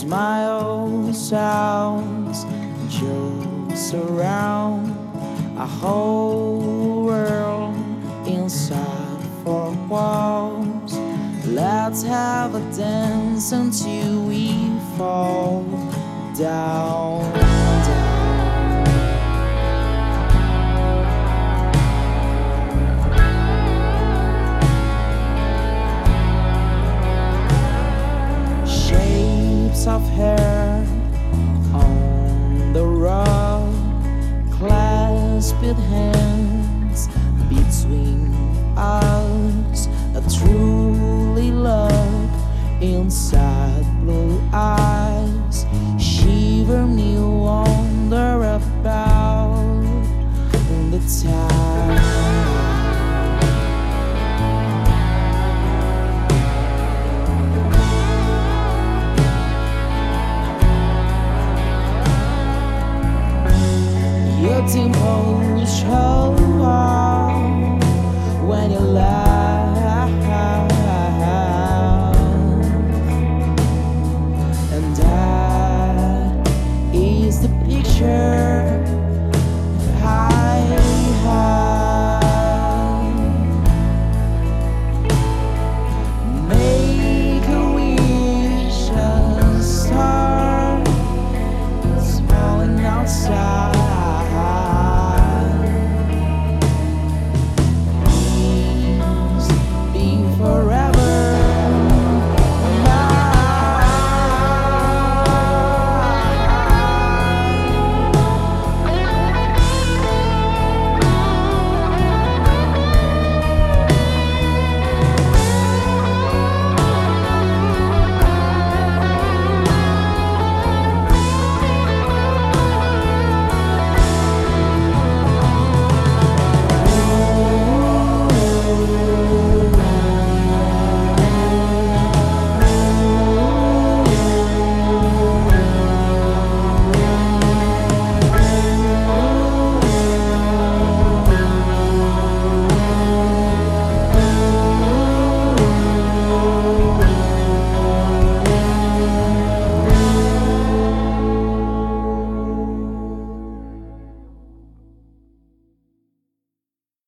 Smile sounds, jokes around, a whole world inside four walls. Let's have a dance until we fall down, down. Shapes of hair on the rug, clasped hands between us, a truly love inside blue eyes. Shiver me wonder about the time. Your dimples show